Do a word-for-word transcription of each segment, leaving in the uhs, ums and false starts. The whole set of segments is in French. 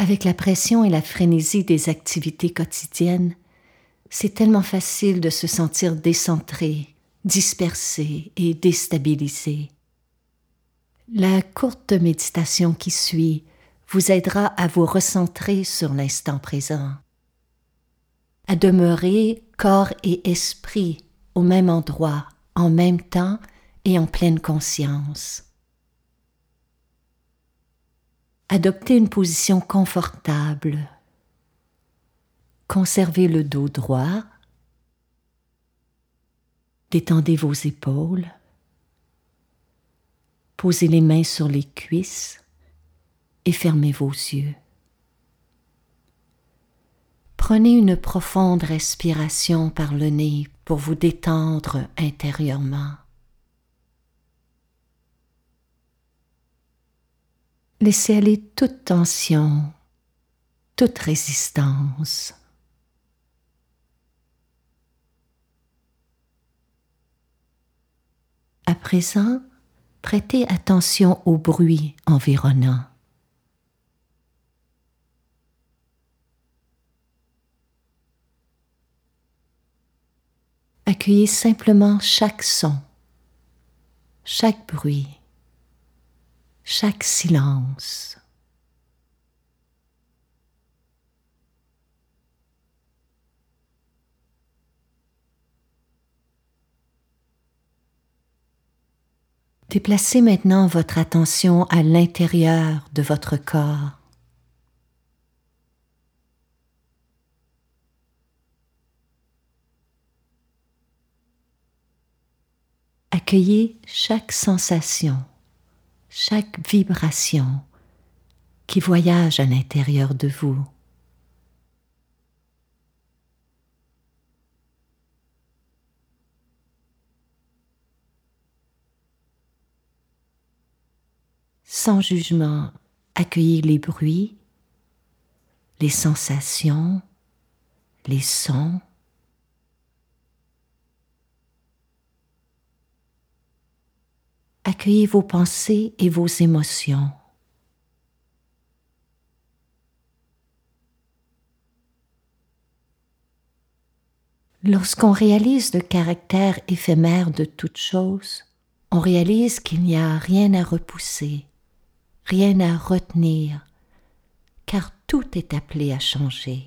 Avec la pression et la frénésie des activités quotidiennes, c'est tellement facile de se sentir décentré, dispersé et déstabilisé. La courte méditation qui suit vous aidera à vous recentrer sur l'instant présent, à demeurer corps et esprit au même endroit, en même temps et en pleine conscience. Adoptez une position confortable. Conservez le dos droit. Détendez vos épaules. Posez les mains sur les cuisses et fermez vos yeux. Prenez une profonde respiration par le nez pour vous détendre intérieurement. Laissez aller toute tension, toute résistance. À présent, prêtez attention aux bruits environnants. Accueillez simplement chaque son, chaque bruit, chaque silence. Déplacez maintenant votre attention à l'intérieur de votre corps. Accueillez chaque sensation, chaque vibration qui voyage à l'intérieur de vous. Sans jugement, accueillez les bruits, les sensations, les sons. Accueillez vos pensées et vos émotions. Lorsqu'on réalise le caractère éphémère de toute chose, on réalise qu'il n'y a rien à repousser, rien à retenir, car tout est appelé à changer.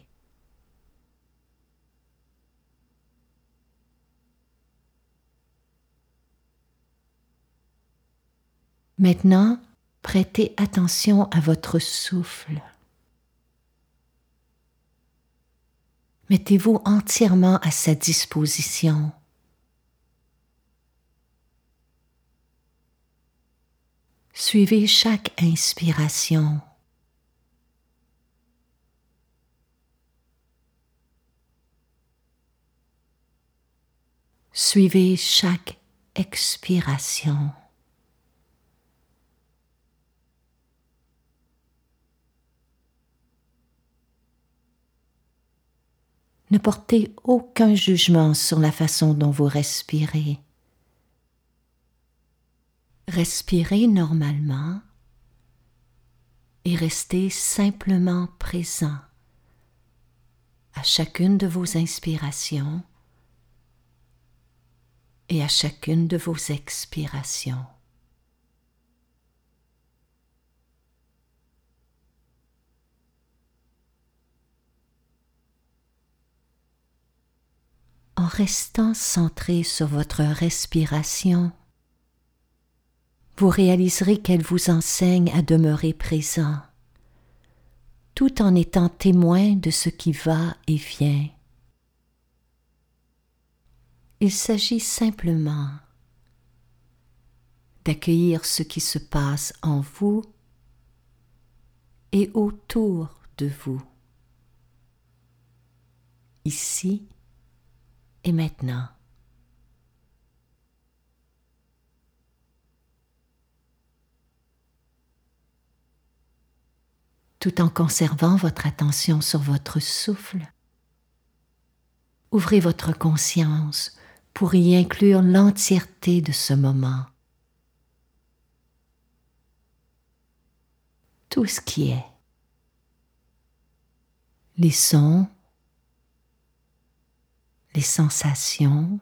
Maintenant, prêtez attention à votre souffle. Mettez-vous entièrement à sa disposition. Suivez chaque inspiration. Suivez chaque expiration. Ne portez aucun jugement sur la façon dont vous respirez. Respirez normalement et restez simplement présent à chacune de vos inspirations et à chacune de vos expirations. En restant centré sur votre respiration, vous réaliserez qu'elle vous enseigne à demeurer présent, tout en étant témoin de ce qui va et vient. Il s'agit simplement d'accueillir ce qui se passe en vous et autour de vous, ici et maintenant. Tout en conservant votre attention sur votre souffle, ouvrez votre conscience pour y inclure l'entièreté de ce moment. Tout ce qui est. les sons, les sensations,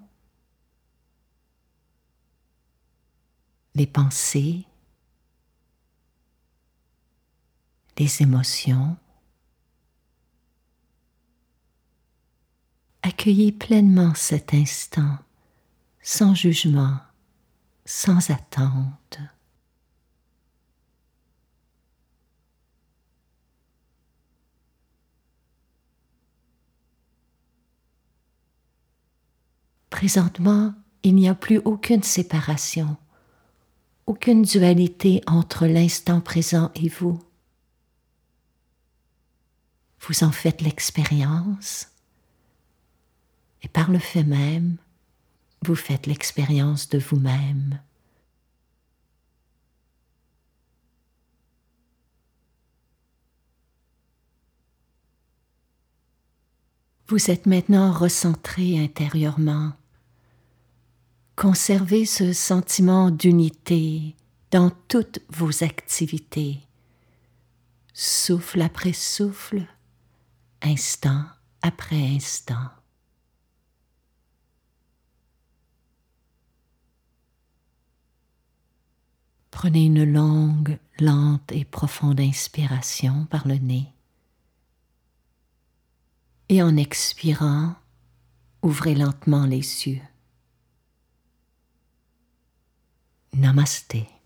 les pensées, les émotions. Accueillez pleinement cet instant, sans jugement, sans attente. Présentement, il n'y a plus aucune séparation, aucune dualité entre l'instant présent et vous. Vous en faites l'expérience et par le fait même, vous faites l'expérience de vous-même. Vous êtes maintenant recentré intérieurement. Conservez ce sentiment d'unité dans toutes vos activités, souffle après souffle, instant après instant. Prenez une longue, lente et profonde inspiration par le nez. Et en expirant, ouvrez lentement les yeux. Namasté.